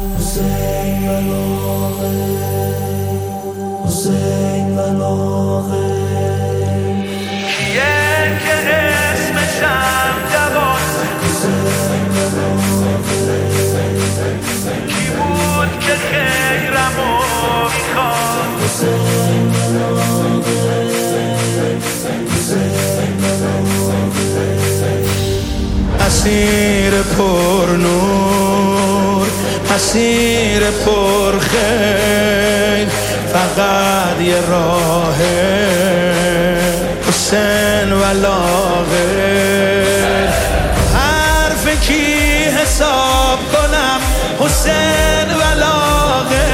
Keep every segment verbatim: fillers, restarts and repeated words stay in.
حسین ولاغه حسین ولاغه کیه که اسمشم جواز حسین ولاغه کی بود که خیرمو میخواد حسین ولاغه حسین ولاغه اسیر پر نور اسیر پر خیر فقط یه راهه حسین ولاغه حرف کی حساب کنم حسین ولاغه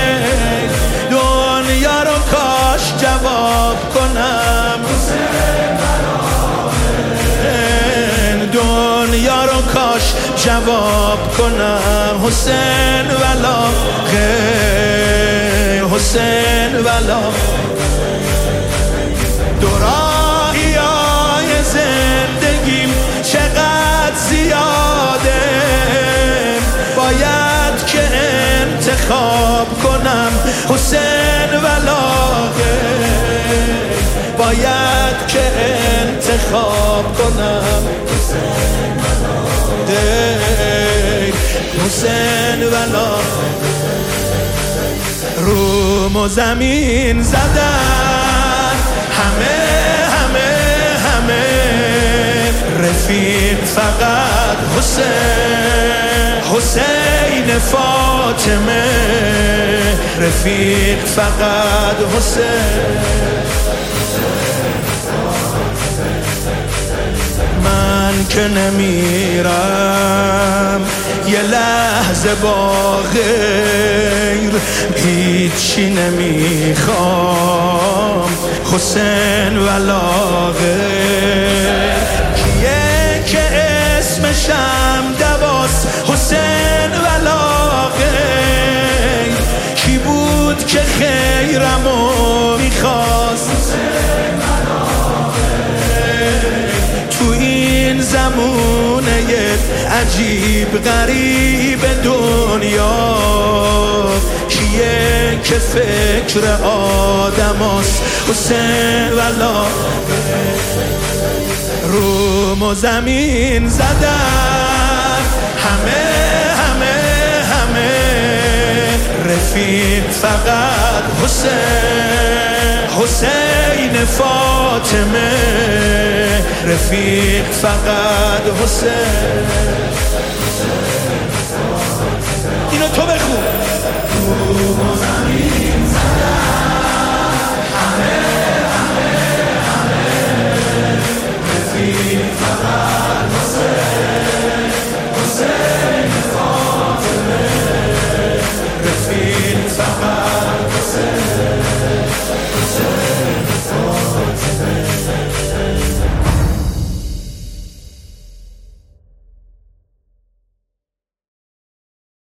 دنیا رو کاش جواب کنم حسین ولاغه دنیا رو کاش جواب کنم حسین ولاغه حسین ولاغه دوراهی‌های زندگیم چقدر زیاده باید که انتخاب کنم حسین ولاغه باید که انتخاب کنم حسین ولاغه حسین ولاغه روم و زمین زدن همه همه همه رفیق فقط حسین حسین فاطمه رفیق فقط حسین من که نمیرم یه لحظه با غیر هیچی نمیخوام حسین ولاغه کیه که اسمشم دواست حسین ولاغه کی بود که خیرمو میخواست حسین ولاغه تو این زمونه عجیب غریب دنیا کیه که فکر آدم است حسین ولاغه روم و زمین زدن همه همه همه رفیق فقط حسین حسین فاطمه رفیق فقط حسین